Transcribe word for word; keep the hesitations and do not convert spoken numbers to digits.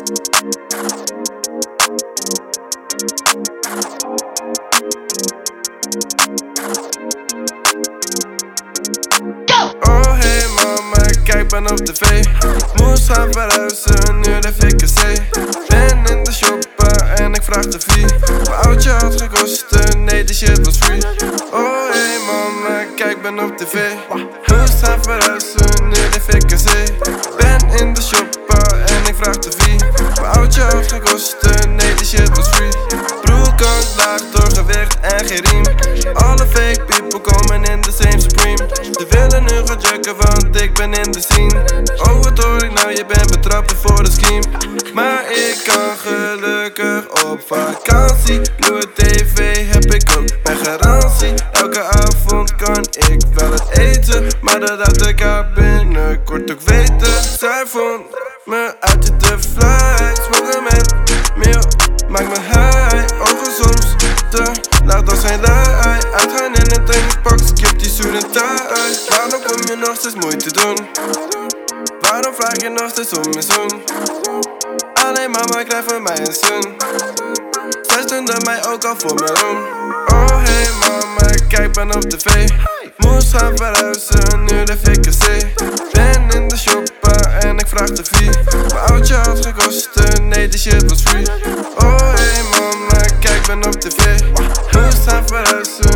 Oh hey mama, kijk ben op tv. Moest gaan verhuizen, nu de V K C. Ben in de shopper en ik vraag de fee. Mijn oudje had gekost, nee die shit was free. Oh hey mama, kijk ben op tv. Moest gaan verhuizen, nu de V K C. Ben in de shopper en ik vraag de fee. Mijn oudje had gekost, nee die shit was free. Broerkant laag door gewicht en geen riem. Alle fake people komen in de same Supreme. Ze willen nu gaan jukken want ik ben in de scene. Oh wat hoor ik nou, je bent betrapt voor de scheme. Maar ik kan gelukkig op vakantie. Nieuwe tv heb ik ook bij garantie. Elke avond kan ik wel het eten, maar dat laat ik haar binnenkort ook weten. Zij vond me uit de fly. Smoken met meel, maak me high. Ogen soms te laat als geen lei. Uitgaan in een trainingspak, skip die suit en tie. Waarom kom je nog steeds moeite doen? Waarom vraag je nog steeds om mijn zoen? Alleen mama krijgt van mij een zoen. Zij stonden mij ook al voor me roem. Oh hey mama, kijk ben op tv. Moest gaan verhuizen, nu de V K C. Ben in de shopper en ik vraag de fee. Mijn oudje had gekost, nee die shit was free. Oh hey mama, kijk ben op tv. Moest gaan verhuizen,